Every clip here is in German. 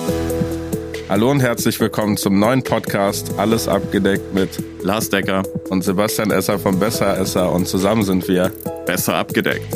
Hallo und herzlich willkommen zum neuen Podcast Alles abgedeckt mit Lars Decker und Sebastian Esser von Besser Esser und zusammen sind wir besser abgedeckt.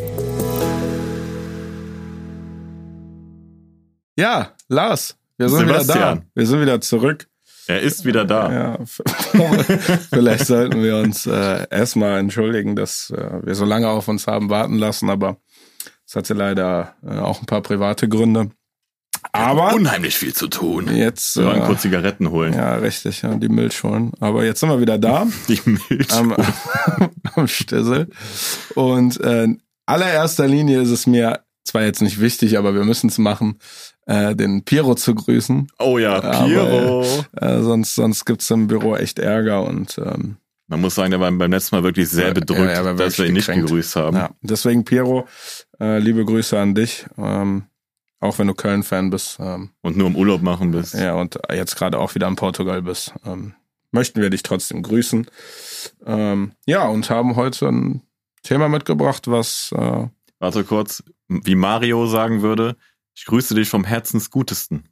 Ja, Lars, wir sind Sebastian. wieder da. Wir sind wieder zurück. Er ist wieder da. Ja, vielleicht sollten wir uns erstmal entschuldigen, dass wir so lange auf uns haben warten lassen, aber es hatte leider auch ein paar private Gründe. Aber unheimlich viel zu tun. Jetzt wir wollen kurz Zigaretten holen. Ja, richtig, ja, die Milch holen. Aber jetzt sind wir wieder da. Die Milch am Stissel. Und in allererster Linie ist es mir zwar jetzt nicht wichtig, aber wir müssen es machen, den Piero zu grüßen. Oh ja, Piero. Aber, sonst gibt's im Büro echt Ärger und man muss sagen, der war beim letzten Mal wirklich sehr bedrückt, dass wir ihn nicht gegrüßt haben. Ja, deswegen Piero, liebe Grüße an dich. Auch wenn du Köln-Fan bist. Und nur im Urlaub machen bist. Ja, und jetzt gerade auch wieder in Portugal bist. Möchten wir dich trotzdem grüßen. Ja, und haben heute ein Thema mitgebracht, was... Warte kurz, wie Mario sagen würde, ich grüße dich vom Herzensgutesten.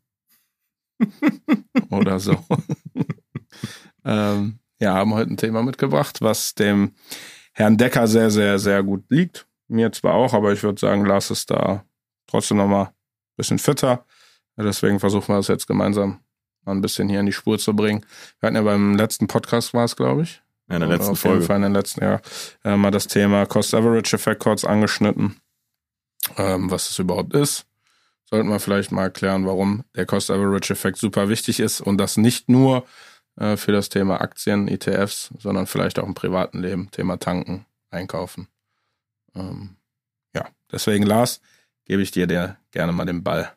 Oder so. Ja, haben heute ein Thema mitgebracht, was dem Herrn Decker sehr, sehr, sehr gut liegt. Mir zwar auch, aber ich würde sagen, Lars ist da trotzdem nochmal bisschen fitter. Deswegen versuchen wir es jetzt gemeinsam mal ein bisschen hier in die Spur zu bringen. Wir hatten ja beim letzten Podcast, war es, glaube ich. Ja, in der letzten Folge. Auf jeden Fall in den letzten Jahr mal das Thema Cost-Average-Effekt kurz angeschnitten. Was es überhaupt ist. Sollten wir vielleicht mal erklären, warum der Cost-Average-Effekt super wichtig ist und das nicht nur für das Thema Aktien, ETFs, sondern vielleicht auch im privaten Leben, Thema Tanken, Einkaufen. Ja, deswegen, Lars, gebe ich dir gerne mal den Ball.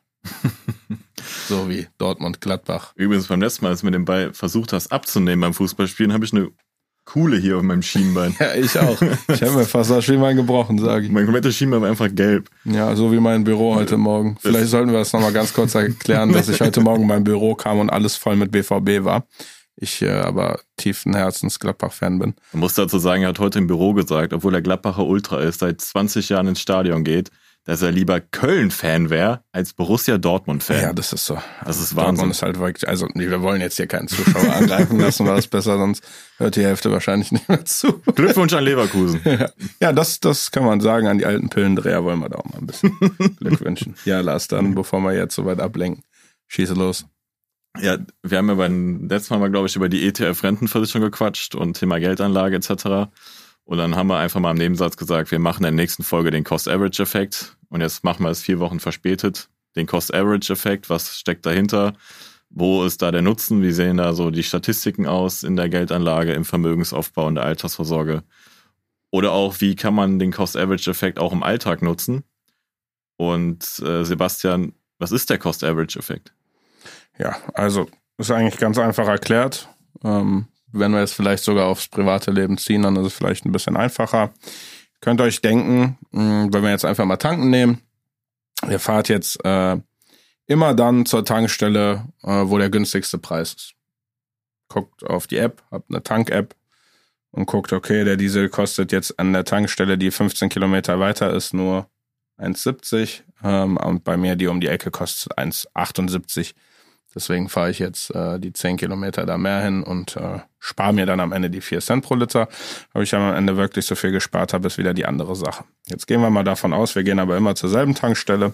So wie Dortmund-Gladbach. Übrigens, beim letzten Mal, als du mir den Ball versucht hast abzunehmen beim Fußballspielen, habe ich eine Kuhle hier auf meinem Schienbein. Ja, ich auch. Ich habe mir fast das Schienbein gebrochen, sage ich. Mein komplettes Schienbein war einfach gelb. Ja, so wie mein Büro heute Morgen. Vielleicht sollten wir das nochmal ganz kurz erklären, dass ich heute Morgen in mein Büro kam und alles voll mit BVB war. Ich aber tiefen Herzens Gladbach-Fan bin. Man muss dazu sagen, er hat heute im Büro gesagt, obwohl er Gladbacher Ultra ist, seit 20 Jahren ins Stadion geht, dass er lieber Köln-Fan wäre als Borussia Dortmund-Fan. Ja, das ist so. Das ist Wahnsinn. Dortmund ist halt wirklich, also wir wollen jetzt hier keinen Zuschauer angreifen, lassen wir das besser, sonst hört die Hälfte wahrscheinlich nicht mehr zu. Glückwunsch an Leverkusen. Ja, das kann man sagen, an die alten Pillendreher wollen wir da auch mal ein bisschen Glück wünschen. Ja, Lars, dann, bevor wir jetzt so weit ablenken, schieße los. Ja, wir haben ja beim letzten Mal, glaube ich, über die ETF-Rentenversicherung gequatscht und Thema Geldanlage etc. Und dann haben wir einfach mal im Nebensatz gesagt, wir machen in der nächsten Folge den Cost-Average-Effekt. Und jetzt machen wir es 4 Wochen verspätet. Den Cost-Average-Effekt, was steckt dahinter? Wo ist da der Nutzen? Wie sehen da so die Statistiken aus in der Geldanlage, im Vermögensaufbau und der Altersvorsorge? Oder auch, wie kann man den Cost-Average-Effekt auch im Alltag nutzen? Und Sebastian, was ist der Cost-Average-Effekt? Ja, also ist eigentlich ganz einfach erklärt. Wenn wir es vielleicht sogar aufs private Leben ziehen, dann ist es vielleicht ein bisschen einfacher. Könnt ihr euch denken, wenn wir jetzt einfach mal tanken nehmen, ihr fahrt jetzt immer dann zur Tankstelle, wo der günstigste Preis ist. Guckt auf die App, habt eine Tank-App und guckt, okay, der Diesel kostet jetzt an der Tankstelle, die 15 Kilometer weiter ist, nur 1,70 und bei mir die um die Ecke kostet 1,78. Deswegen fahre ich jetzt die 10 Kilometer da mehr hin und spare mir dann am Ende die 4 Cent pro Liter. Ob ich am Ende wirklich so viel gespart habe, ist wieder die andere Sache. Jetzt gehen wir mal davon aus, wir gehen aber immer zur selben Tankstelle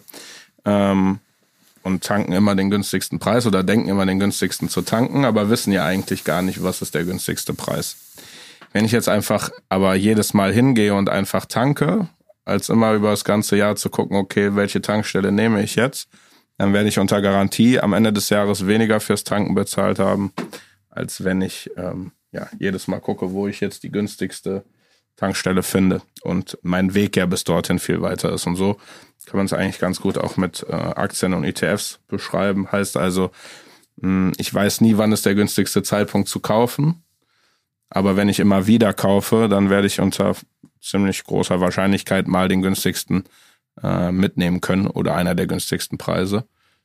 und tanken immer den günstigsten Preis oder denken immer den günstigsten zu tanken, aber wissen ja eigentlich gar nicht, was ist der günstigste Preis. Wenn ich jetzt einfach aber jedes Mal hingehe und einfach tanke, als immer über das ganze Jahr zu gucken, okay, welche Tankstelle nehme ich jetzt, dann werde ich unter Garantie am Ende des Jahres weniger fürs Tanken bezahlt haben, als wenn ich jedes Mal gucke, wo ich jetzt die günstigste Tankstelle finde und mein Weg ja bis dorthin viel weiter ist. Und so kann man es eigentlich ganz gut auch mit Aktien und ETFs beschreiben. Heißt also, ich weiß nie, wann ist der günstigste Zeitpunkt zu kaufen, aber wenn ich immer wieder kaufe, dann werde ich unter ziemlich großer Wahrscheinlichkeit mal den günstigsten mitnehmen können oder einer der günstigsten Preise.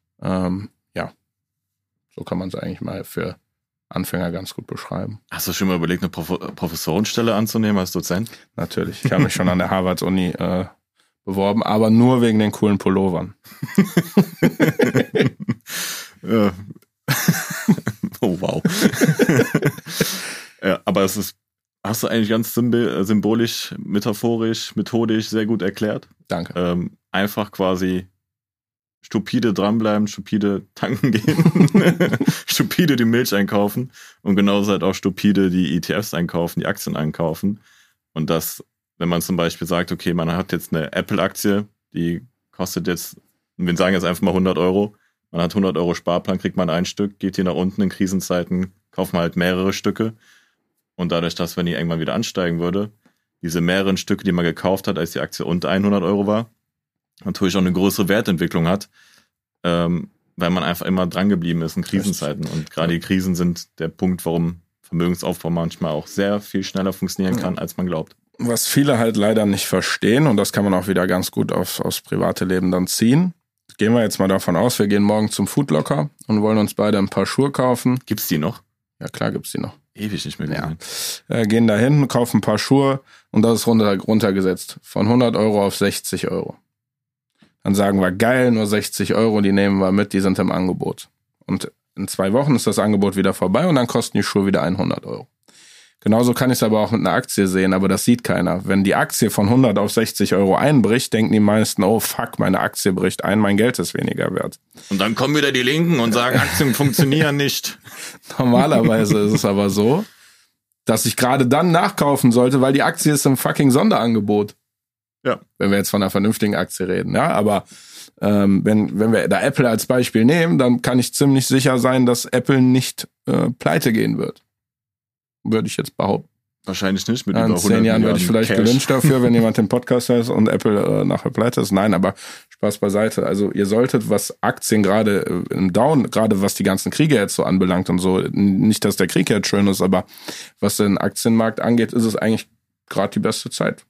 So kann man es eigentlich mal für Anfänger ganz gut beschreiben. Hast du schon mal überlegt, eine Professorenstelle anzunehmen als Dozent? Natürlich. Ich habe mich schon an der Harvard-Uni beworben, aber nur wegen den coolen Pullovern. hast du eigentlich ganz symbolisch, metaphorisch, methodisch sehr gut erklärt. Danke. Einfach quasi stupide dranbleiben, stupide tanken gehen, stupide die Milch einkaufen und genauso halt auch stupide die ETFs einkaufen, die Aktien einkaufen. Und das, wenn man zum Beispiel sagt, okay, man hat jetzt eine Apple-Aktie, die kostet jetzt, wir sagen jetzt einfach mal 100 Euro, man hat 100 Euro Sparplan, kriegt man ein Stück, geht hier nach unten in Krisenzeiten, kauft man halt mehrere Stücke. Und dadurch, dass, wenn die irgendwann wieder ansteigen würde, diese mehreren Stücke, die man gekauft hat, als die Aktie unter 100 Euro war, natürlich auch eine größere Wertentwicklung hat, weil man einfach immer dran geblieben ist in Krisenzeiten. Und gerade die Krisen sind der Punkt, warum Vermögensaufbau manchmal auch sehr viel schneller funktionieren kann, als man glaubt. Was viele halt leider nicht verstehen, und das kann man auch wieder ganz gut aufs private Leben dann ziehen. Gehen wir jetzt mal davon aus, wir gehen morgen zum Foodlocker und wollen uns beide ein paar Schuhe kaufen. Gibt's die noch? Ja, klar gibt's die noch. Ewig nicht mehr gesehen. Ja. Gehen da hin, kaufen ein paar Schuhe und das ist runtergesetzt. Von 100 Euro auf 60 Euro. Dann sagen wir, geil, nur 60 Euro, die nehmen wir mit, die sind im Angebot. Und in 2 Wochen ist das Angebot wieder vorbei und dann kosten die Schuhe wieder 100 Euro. Genauso kann ich es aber auch mit einer Aktie sehen, aber das sieht keiner. Wenn die Aktie von 100 auf 60 Euro einbricht, denken die meisten, oh fuck, meine Aktie bricht ein, mein Geld ist weniger wert. Und dann kommen wieder die Linken und sagen, Aktien funktionieren nicht. Normalerweise ist es aber so, dass ich gerade dann nachkaufen sollte, weil die Aktie ist im fucking Sonderangebot. Ja. Wenn wir jetzt von einer vernünftigen Aktie reden, ja, aber wenn wir da Apple als Beispiel nehmen, dann kann ich ziemlich sicher sein, dass Apple nicht pleite gehen wird. Würde ich jetzt behaupten. Wahrscheinlich nicht. Mit in über 10 Jahren werde ich vielleicht Cash gelyncht dafür, wenn jemand den Podcast hört und Apple nachher pleite ist. Nein, aber Spaß beiseite. Also ihr solltet, was Aktien gerade im Down, gerade was die ganzen Kriege jetzt so anbelangt und so, nicht, dass der Krieg jetzt schön ist, aber was den Aktienmarkt angeht, ist es eigentlich gerade die beste Zeit.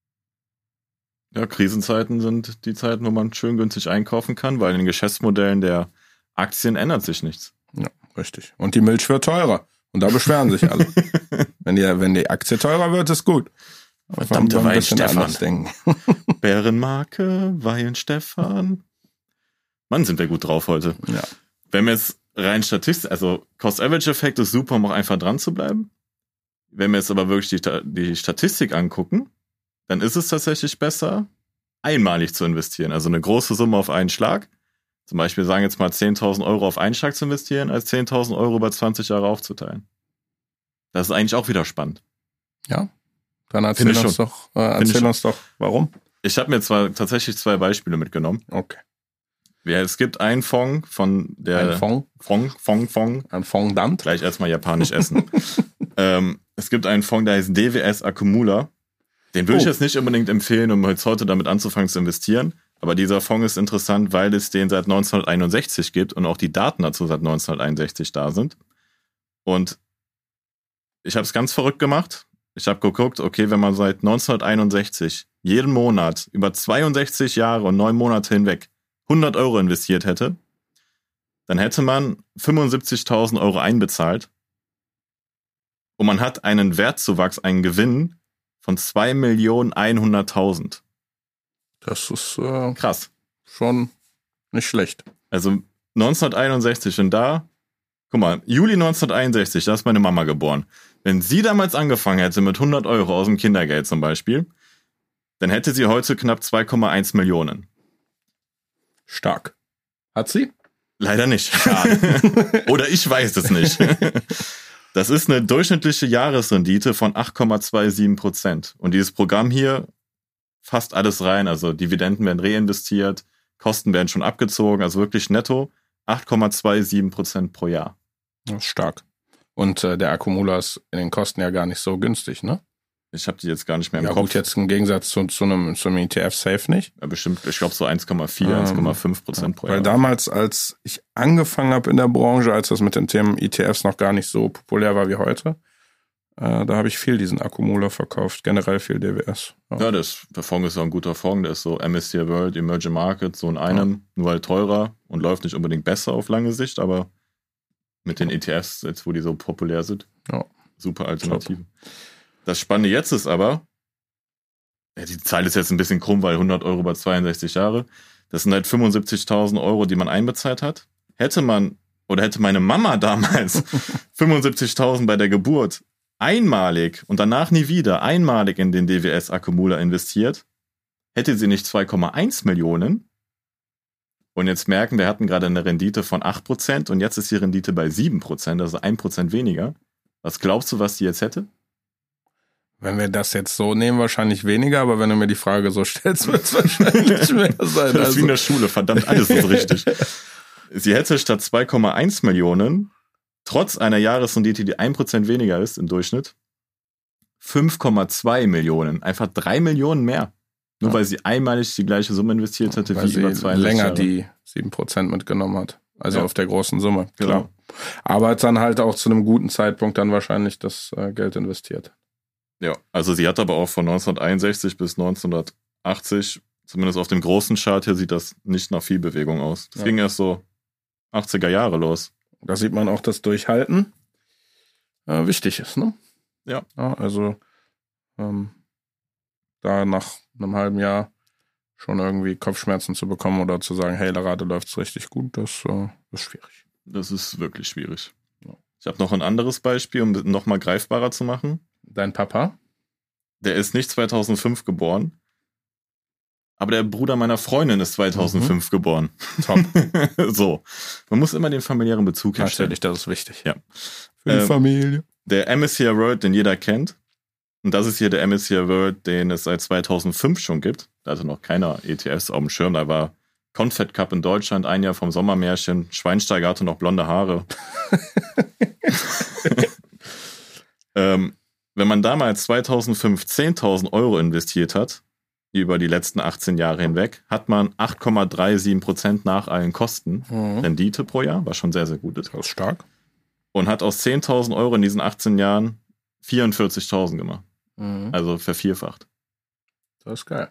Ja, Krisenzeiten sind die Zeiten, wo man schön günstig einkaufen kann, weil in den Geschäftsmodellen der Aktien ändert sich nichts. Ja, richtig. Und die Milch wird teurer. Und da beschweren sich alle. Wenn die Aktie teurer wird, ist gut. Verdammte Weihenstephan. Bärenmarke, Weihenstephan. Mann, sind wir gut drauf heute. Ja. Wenn wir jetzt rein Statistik, also Cost-Average-Effekt ist super, um auch einfach dran zu bleiben. Wenn wir jetzt aber wirklich die Statistik angucken, dann ist es tatsächlich besser, einmalig zu investieren. Also eine große Summe auf einen Schlag. Zum Beispiel sagen jetzt mal 10.000 Euro auf einen Schlag zu investieren, als 10.000 Euro über 20 Jahre aufzuteilen. Das ist eigentlich auch wieder spannend. Ja, dann erzähl uns doch, warum. Ich habe mir tatsächlich 2 Beispiele mitgenommen. Okay. Ja, es gibt einen Fonds von der... Ein Fonds? Ein Fondant? Gleich erstmal japanisch essen. Es gibt einen Fonds, der heißt DWS Accumula. Den würde ich jetzt nicht unbedingt empfehlen, um jetzt heute damit anzufangen zu investieren. Aber dieser Fonds ist interessant, weil es den seit 1961 gibt und auch die Daten dazu seit 1961 da sind. Und ich habe es ganz verrückt gemacht. Ich habe geguckt, okay, wenn man seit 1961 jeden Monat über 62 Jahre und 9 Monate hinweg 100 Euro investiert hätte, dann hätte man 75.000 Euro einbezahlt und man hat einen Wertzuwachs, einen Gewinn von 2.100.000. Das ist krass. Schon nicht schlecht. Also 1961 und da, guck mal, Juli 1961, da ist meine Mama geboren. Wenn sie damals angefangen hätte mit 100 Euro aus dem Kindergeld zum Beispiel, dann hätte sie heute knapp 2,1 Millionen. Stark. Hat sie? Leider nicht. Schade. Oder ich weiß es nicht. Das ist eine durchschnittliche Jahresrendite von 8,27%. Und dieses Programm hier fasst alles rein. Also Dividenden werden reinvestiert, Kosten werden schon abgezogen, also wirklich netto 8,27% pro Jahr. Das ist stark. Und der Accumula ist in den Kosten ja gar nicht so günstig, ne? Ich habe die jetzt gar nicht mehr im Kopf. Ja gut, jetzt im Gegensatz zum ETF safe nicht. Ja, bestimmt, ich glaube so 1,4, 1,5% pro Jahr. Weil damals, als ich angefangen habe in der Branche, als das mit den Themen ETFs noch gar nicht so populär war wie heute, da habe ich viel diesen Accumula verkauft, generell viel DWS. Ja, der Fonds ist ja ein guter Fonds, der ist so MSCI World, Emerging Markets, so in einem, nur halt teurer und läuft nicht unbedingt besser auf lange Sicht, aber mit den ETFs, jetzt wo die so populär sind, super Alternative. Top. Das Spannende jetzt ist aber, die Zahl ist jetzt ein bisschen krumm, weil 100 Euro über 62 Jahre, das sind halt 75.000 Euro, die man einbezahlt hat. Hätte meine Mama damals 75.000 bei der Geburt einmalig und danach nie wieder einmalig in den DWS-Akkumula investiert, hätte sie nicht 2,1 Millionen und jetzt merken, wir hatten gerade eine Rendite von 8% und jetzt ist die Rendite bei 7%, also 1% weniger. Was glaubst du, was die jetzt hätte? Wenn wir das jetzt so nehmen, wahrscheinlich weniger, aber wenn du mir die Frage so stellst, wird es wahrscheinlich mehr sein. Das ist wie in der Schule, verdammt, alles ist richtig. Sie hätte statt 2,1 Millionen, trotz einer Jahresrendite, die 1% weniger ist im Durchschnitt, 5,2 Millionen. Einfach 3 Millionen mehr. Nur weil sie einmalig die gleiche Summe investiert hatte, weil wie über 2 länger Jahre. Die 7% mitgenommen hat. Also auf der großen Summe, klar. Genau. Aber hat dann halt auch zu einem guten Zeitpunkt dann wahrscheinlich das Geld investiert. Ja, also sie hat aber auch von 1961 bis 1980, zumindest auf dem großen Chart hier, sieht das nicht nach viel Bewegung aus. Das ging erst so 80er Jahre los. Da sieht man auch, dass Durchhalten wichtig ist, ne? Ja. Also da nach einem halben Jahr schon irgendwie Kopfschmerzen zu bekommen oder zu sagen, hey, gerade läuft's richtig gut, das ist schwierig. Das ist wirklich schwierig. Ja. Ich habe noch ein anderes Beispiel, um noch mal greifbarer zu machen. Dein Papa? Der ist nicht 2005 geboren, aber der Bruder meiner Freundin ist 2005 geboren. Top. So, man muss immer den familiären Bezug herstellen. Natürlich, das ist wichtig. Ja. Für die Familie. Der MSCI World, den jeder kennt, und das ist hier der MSCI World, den es seit 2005 schon gibt. Da hatte noch keiner ETFs auf dem Schirm. Da war Confed Cup in Deutschland, ein Jahr vom Sommermärchen. Schweinsteiger hatte noch blonde Haare. Wenn man damals 2005 10.000 Euro investiert hat, über die letzten 18 Jahre hinweg, hat man 8,37% nach allen Kosten Rendite pro Jahr, was schon sehr, sehr gut ist. Das ist stark. Und hat aus 10.000 Euro in diesen 18 Jahren 44.000 gemacht. Also vervierfacht. Das ist geil.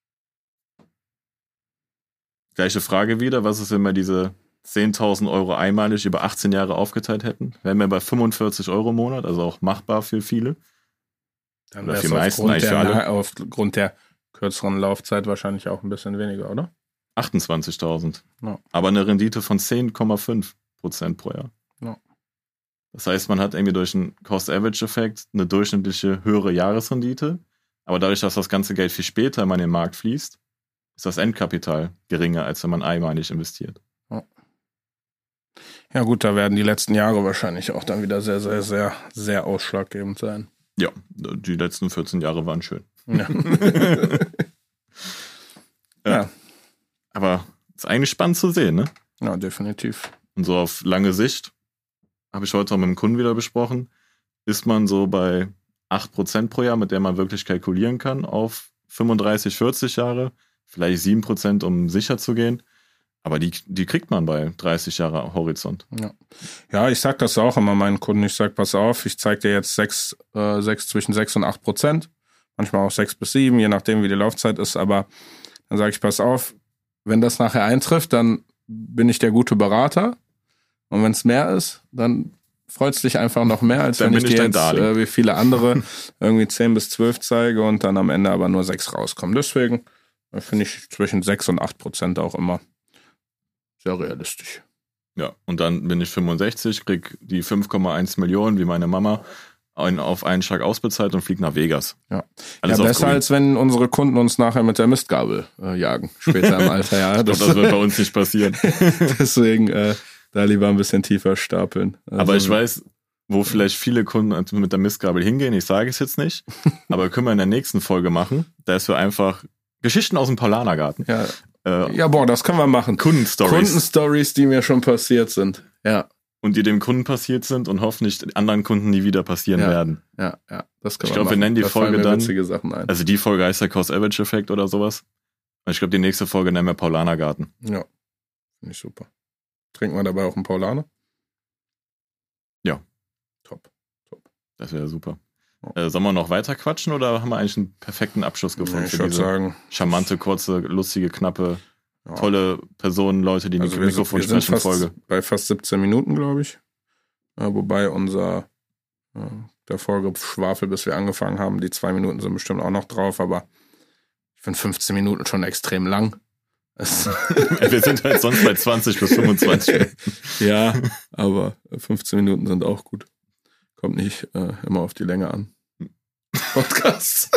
Gleiche Frage wieder, was ist, wenn wir diese 10.000 Euro einmalig über 18 Jahre aufgeteilt hätten? Wären wir bei 45 Euro im Monat, also auch machbar für viele. Dann wäre es aufgrund der kürzeren Laufzeit wahrscheinlich auch ein bisschen weniger, oder? 28.000. Ja. Aber eine Rendite von 10,5% pro Jahr. Ja. Das heißt, man hat irgendwie durch einen Cost-Average-Effekt eine durchschnittliche höhere Jahresrendite, aber dadurch, dass das ganze Geld viel später in den Markt fließt, ist das Endkapital geringer, als wenn man einmalig investiert. Ja gut, da werden die letzten Jahre wahrscheinlich auch dann wieder sehr, sehr, sehr, sehr ausschlaggebend sein. Ja, die letzten 14 Jahre waren schön. Ja. Ja. Aber ist eigentlich spannend zu sehen, ne? Ja, definitiv. Und so auf lange Sicht, habe ich heute auch mit dem Kunden wieder besprochen, ist man so bei 8% pro Jahr, mit der man wirklich kalkulieren kann, auf 35, 40 Jahre, vielleicht 7%, um sicher zu gehen. Aber die kriegt man bei 30 Jahre Horizont. Ja, ich sag das auch immer meinen Kunden. Ich sag, pass auf, ich zeig dir jetzt zwischen 6 und 8%. Manchmal auch 6 bis 7, je nachdem, wie die Laufzeit ist. Aber dann sage ich, pass auf, wenn das nachher eintrifft, dann bin ich der gute Berater. Und wenn es mehr ist, dann freut es dich einfach noch mehr, als wenn ich dir jetzt wie viele andere irgendwie 10 bis 12 zeige und dann am Ende aber nur 6 rauskommen. Deswegen finde ich zwischen 6 und 8% auch immer sehr realistisch. Ja, und dann bin ich 65, krieg die 5,1 Millionen wie meine Mama auf einen Schlag ausbezahlt und flieg nach Vegas. Ja, besser als wenn unsere Kunden uns nachher mit der Mistgabel jagen, später im Alter. Ja, das wird bei uns nicht passieren. Deswegen da lieber ein bisschen tiefer stapeln. Also, aber ich weiß, wo vielleicht viele Kunden mit der Mistgabel hingehen, ich sage es jetzt nicht, aber können wir in der nächsten Folge machen, da ist wir einfach Geschichten aus dem Paulanergarten. Ja, das können wir machen. Kundenstories, die mir schon passiert sind. Ja. Und die dem Kunden passiert sind und hoffentlich anderen Kunden nie wieder passieren werden. Ja, das können wir machen. Wir nennen die Folge dann, witzige Sachen ein. Also die Folge heißt der Cost-Average-Effekt oder sowas. Und ich glaube, die nächste Folge nennen wir Paulanergarten. Ja, finde ich super. Trinken wir dabei auch einen Paulaner? Ja. Top. Das wäre super. Sollen wir noch weiter quatschen oder haben wir eigentlich einen perfekten Abschluss gefunden für diese charmante, kurze, lustige, knappe, tolle Personen, Leute, die Mikrofon sprechen Folge? Bei fast 17 Minuten, glaube ich. Wobei der Folgeschwafel, bis wir angefangen haben, die 2 Minuten sind bestimmt auch noch drauf, aber ich finde 15 Minuten schon extrem lang. Wir sind halt sonst bei 20 bis 25 Minuten. Ja, aber 15 Minuten sind auch gut. Kommt nicht immer auf die Länge an. Podcast.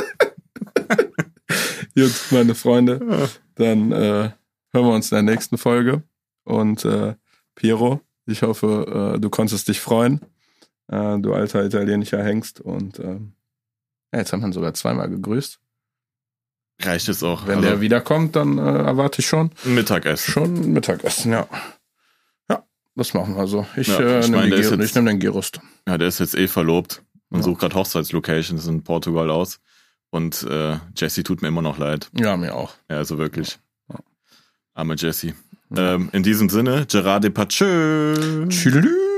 Gut, meine Freunde, dann hören wir uns in der nächsten Folge. Und Piero, ich hoffe, du konntest dich freuen. Du alter italienischer Hengst. Und jetzt haben wir ihn sogar zweimal gegrüßt. Reicht es auch. Wenn der wiederkommt, dann erwarte ich schon Mittagessen. Schon Mittagessen, ja. Ja, das machen wir so. Ich Ja, nehme den Gyros. Ja, der ist jetzt verlobt und sucht gerade Hochzeitslocations in Portugal aus. Und Jesse tut mir immer noch leid. Ja, mir auch. Ja, also wirklich. Ja. Arme Jesse. In diesem Sinne, Gerard Depardieu. Tschüss.